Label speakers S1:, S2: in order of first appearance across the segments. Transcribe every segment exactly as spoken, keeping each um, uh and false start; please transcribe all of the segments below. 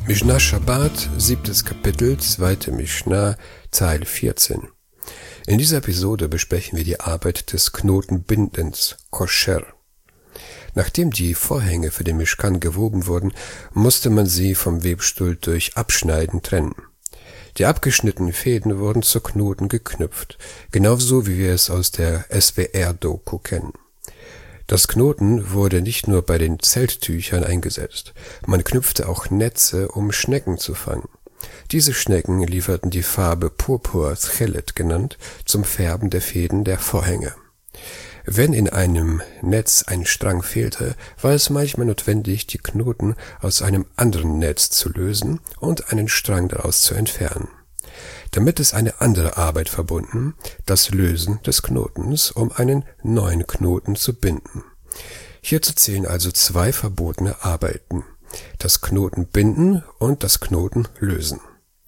S1: Mishnah Shabbat, siebtes Kapitel, zweite Mishnah, Zeile vierzehn. In dieser Episode besprechen wir die Arbeit des Knotenbindens, Kosher. Nachdem die Vorhänge für den Mishkan gewoben wurden, musste man sie vom Webstuhl durch Abschneiden trennen. Die abgeschnittenen Fäden wurden zu Knoten geknüpft, genauso wie wir es aus der S W R-Doku kennen. Das Knoten wurde nicht nur bei den Zelttüchern eingesetzt, man knüpfte auch Netze, um Schnecken zu fangen. Diese Schnecken lieferten die Farbe Purpur, Tchelet genannt, zum Färben der Fäden der Vorhänge. Wenn in einem Netz ein Strang fehlte, war es manchmal notwendig, die Knoten aus einem anderen Netz zu lösen und einen Strang daraus zu entfernen. Damit ist eine andere Arbeit verbunden, das Lösen des Knotens, um einen neuen Knoten zu binden. Hierzu zählen also zwei verbotene Arbeiten: das Knotenbinden und das Knotenlösen.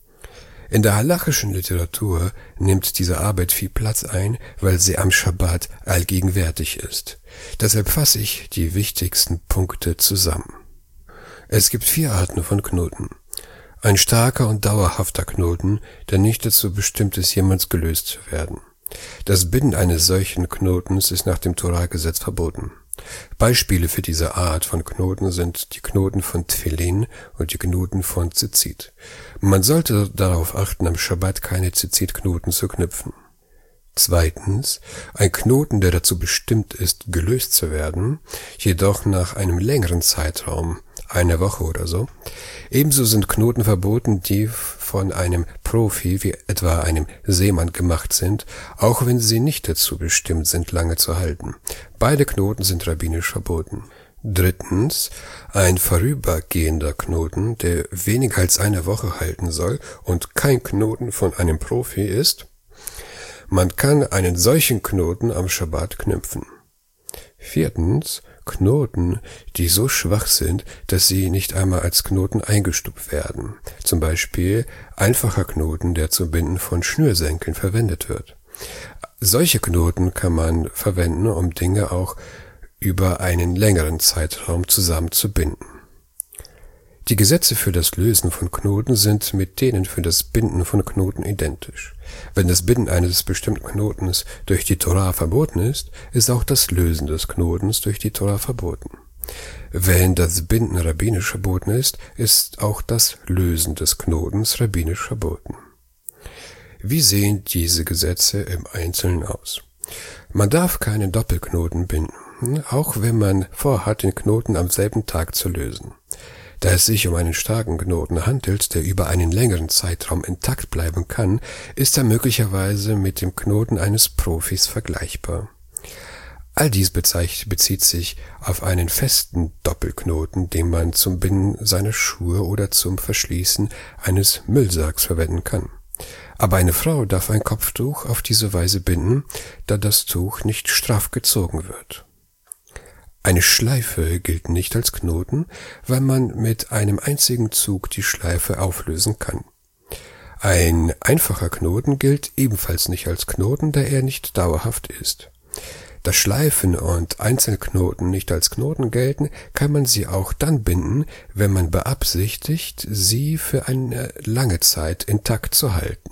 S1: In der halachischen Literatur nimmt diese Arbeit viel Platz ein, weil sie am Schabbat allgegenwärtig ist. Deshalb fasse ich die wichtigsten Punkte zusammen. Es gibt vier Arten von Knoten. Ein starker und dauerhafter Knoten, der nicht dazu bestimmt ist, jemals gelöst zu werden. Das Binden eines solchen Knotens ist nach dem Torah-Gesetz verboten. Beispiele für diese Art von Knoten sind die Knoten von Tfilin und die Knoten von Tzitzit. Man sollte darauf achten, am Schabbat keine Tzitzit-Knoten zu knüpfen. Zweitens, ein Knoten, der dazu bestimmt ist, gelöst zu werden, jedoch nach einem längeren Zeitraum, eine Woche oder so. Ebenso sind Knoten verboten, die von einem Profi, wie etwa einem Seemann, gemacht sind, auch wenn sie nicht dazu bestimmt sind, lange zu halten. Beide Knoten sind rabbinisch verboten. Drittens, ein vorübergehender Knoten, der weniger als eine Woche halten soll und kein Knoten von einem Profi ist. Man kann einen solchen Knoten am Schabbat knüpfen. Viertens, Knoten, die so schwach sind, dass sie nicht einmal als Knoten eingestuft werden. Zum Beispiel einfacher Knoten, der zum Binden von Schnürsenkeln verwendet wird. Solche Knoten kann man verwenden, um Dinge auch über einen längeren Zeitraum zusammenzubinden. Die Gesetze für das Lösen von Knoten sind mit denen für das Binden von Knoten identisch. Wenn das Binden eines bestimmten Knotens durch die Torah verboten ist, ist auch das Lösen des Knotens durch die Torah verboten. Wenn das Binden rabbinisch verboten ist, ist auch das Lösen des Knotens rabbinisch verboten. Wie sehen diese Gesetze im Einzelnen aus? Man darf keine Doppelknoten binden, auch wenn man vorhat, den Knoten am selben Tag zu lösen. Da es sich um einen starken Knoten handelt, der über einen längeren Zeitraum intakt bleiben kann, ist er möglicherweise mit dem Knoten eines Profis vergleichbar. All dies bezieht sich auf einen festen Doppelknoten, den man zum Binden seiner Schuhe oder zum Verschließen eines Müllsacks verwenden kann. Aber eine Frau darf ein Kopftuch auf diese Weise binden, da das Tuch nicht straff gezogen wird. Eine Schleife gilt nicht als Knoten, weil man mit einem einzigen Zug die Schleife auflösen kann. Ein einfacher Knoten gilt ebenfalls nicht als Knoten, da er nicht dauerhaft ist. Da Schleifen und Einzelknoten nicht als Knoten gelten, kann man sie auch dann binden, wenn man beabsichtigt, sie für eine lange Zeit intakt zu halten.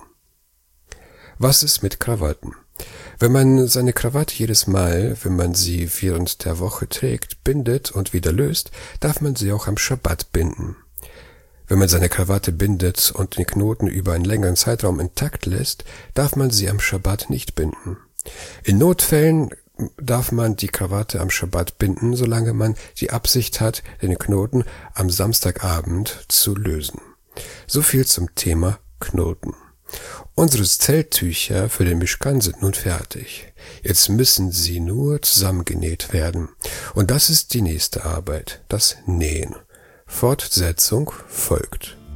S1: Was ist mit Krawatten? Wenn man seine Krawatte jedes Mal, wenn man sie während der Woche trägt, bindet und wieder löst, darf man sie auch am Schabbat binden. Wenn man seine Krawatte bindet und den Knoten über einen längeren Zeitraum intakt lässt, darf man sie am Schabbat nicht binden. In Notfällen darf man die Krawatte am Schabbat binden, solange man die Absicht hat, den Knoten am Samstagabend zu lösen. So viel zum Thema Knoten. Unsere Zelttücher für den Mishkan sind nun fertig. Jetzt müssen sie nur zusammengenäht werden. Und das ist die nächste Arbeit, das Nähen. Fortsetzung folgt.